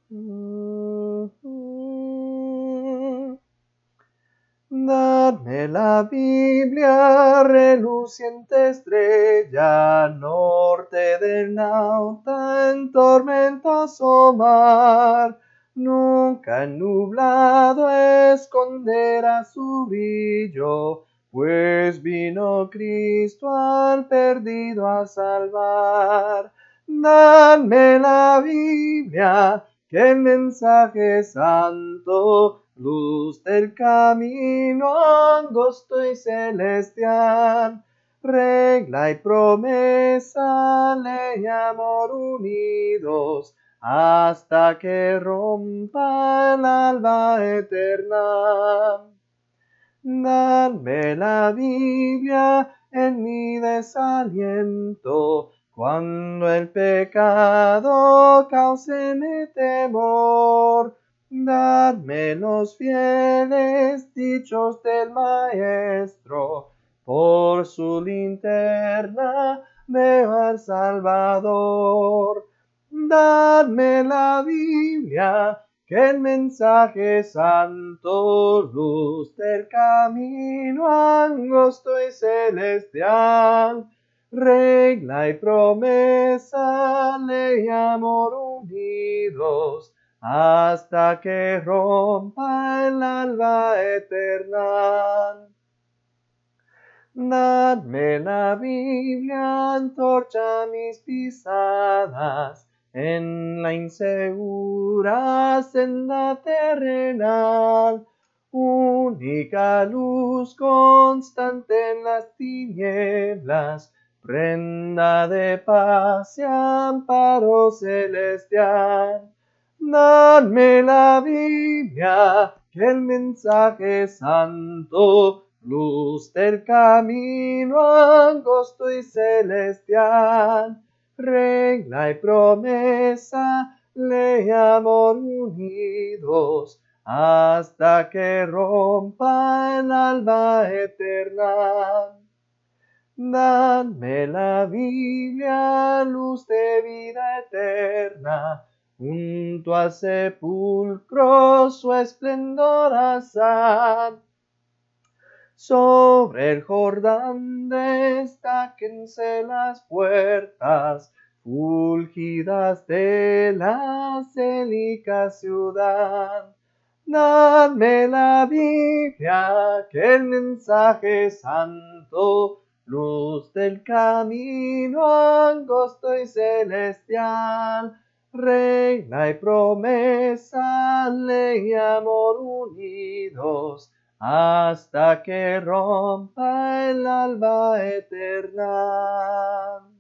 Dadme la Biblia, reluciente estrella, norte del nauta en tormentoso mar. Nunca nublado esconderá su brillo, pues vino Cristo al perdido a salvar. Dadme la Biblia, que el mensaje santo, luz del camino angosto y celestial, regla y promesa, ley y amor unidos, hasta que rompa el alba eterna. Dadme la Biblia en mi desaliento, cuando el pecado cause mi temor. Dadme los fieles dichos del Maestro, por su linterna veo al Salvador. Dadme la Biblia, que el mensaje santo, luz del camino angosto y celestial, regla y promesa, ley y amor unidos, hasta que rompa el alba eterna. Dadme la Biblia, antorcha mis pisadas, en la insegura senda terrenal, única luz constante en las tinieblas, prenda de paz y amparo celestial. Dadme la Biblia, que el mensaje santo, luz del camino angosto y celestial, regla y promesa, ley y amor unidos, hasta que rompa el alba eterna. Dadme la Biblia, luz de vida eterna, junto al sepulcro su esplendor asad. Sobre el Jordán destáquense las puertas, fulgidas de la célica ciudad. Dadme la Biblia, que el mensaje santo, luz del camino angosto y celestial, regla y promesa, ley y amor unidos, hasta que rompa el alba eterna.